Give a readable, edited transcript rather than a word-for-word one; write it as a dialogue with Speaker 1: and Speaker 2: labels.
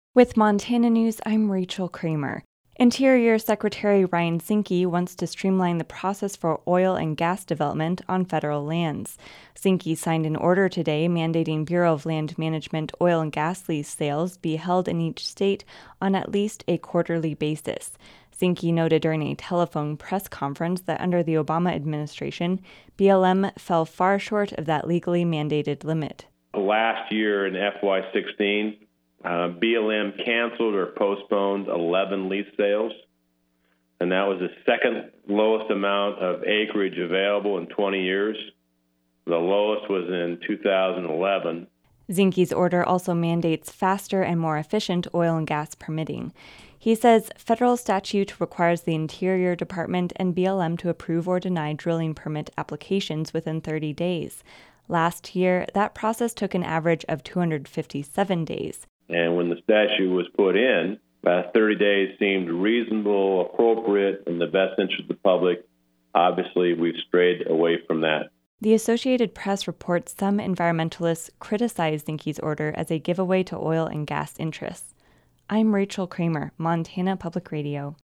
Speaker 1: With Montana News, I'm Rachel Kramer. Interior Secretary Ryan Zinke wants to streamline the process for oil and gas development on federal lands. Zinke signed an order today mandating Bureau of Land Management oil and gas lease sales be held in each state on at least a quarterly basis. Zinke noted during a telephone press conference that under the Obama administration, BLM fell far short of that legally mandated limit.
Speaker 2: Last year in FY16, BLM canceled or postponed 11 lease sales, and that was the second lowest amount of acreage available in 20 years. The lowest was in 2011.
Speaker 1: Zinke's order also mandates faster and more efficient oil and gas permitting. He says federal statute requires the Interior Department and BLM to approve or deny drilling permit applications within 30 days. Last year, that process took an average of 257 days.
Speaker 2: And when the statute was put in, about 30 days seemed reasonable, appropriate, in the best interest of the public. Obviously, we've strayed away from that.
Speaker 1: The Associated Press reports some environmentalists criticize Zinke's order as a giveaway to oil and gas interests. I'm Rachel Kramer, Montana Public Radio.